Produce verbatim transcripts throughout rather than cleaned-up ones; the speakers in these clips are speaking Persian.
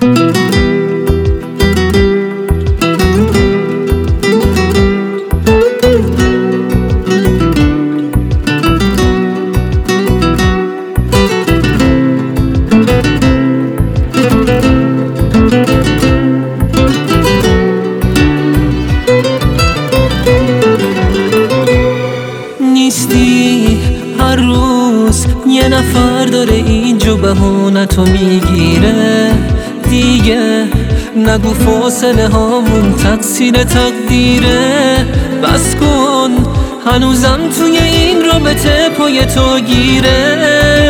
نیستی هر روز یه نفر داره اینجا بهانتو میگیره دیگه. نگو فاصله هامون تقصیر تقدیره. بس کن هنوزم توی این رابطه پای تو گیره.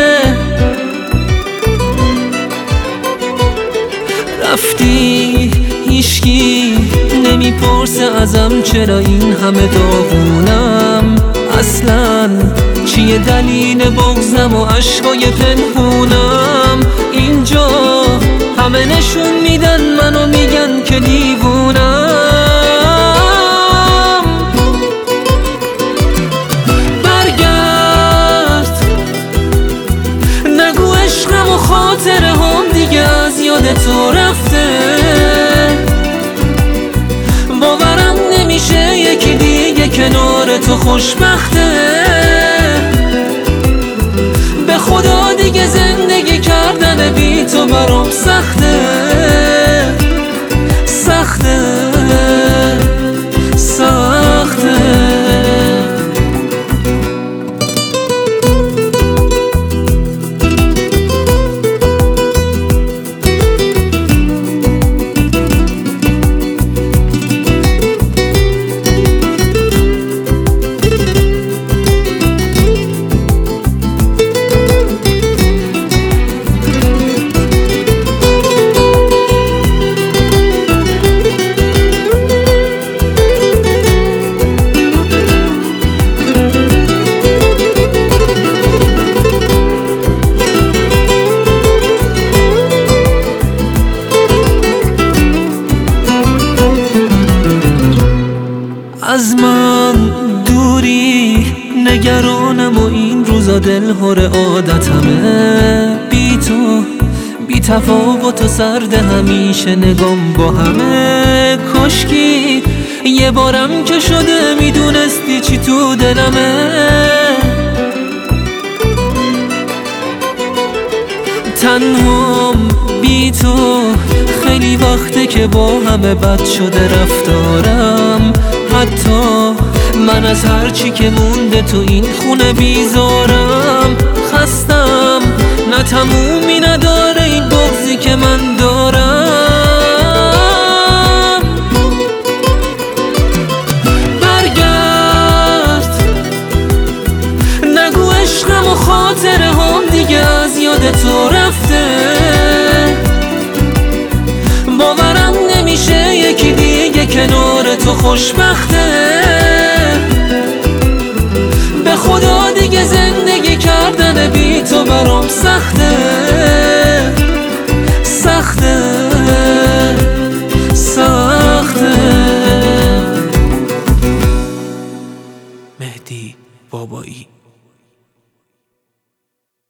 رفتی هیشکی نمیپرسه ازم چرا این همه داغونم. اصلا چیه دلیل بغضم و عشقای پنهونم. اینجا همه نشون میدن منو میگن که دیوونم. برگرد نگو عشقم و خاطره هم دیگه از یاد تو رفته. باورم نمیشه یکی دیگه کنار تو خوشبخته. به خدا دیگه زندگی کردن بی تو برام سخته. سخته سخته. از من دوری نگرانم و این روزا دلهور عادتمه. بی تو بی تفاوت و سرد همیشه نگام با همه. کاشکی یه بارم که شده میدونستی چی تو دلمه. تنهام بی تو خیلی وقته که با همه بد شده رفتارم. حتی من از هر چی که مونده تو این خونه بیزارم. خستم نه تمومی نداره این بغضی که من دارم. برگرد نگو عشقم و خاطره هم دیگه از یاد تو رفته. باورم نمیشه یکی دیگه کنار تو خوشبخته. به خدا دیگه زندگی کردن بی تو برام سخته. سخته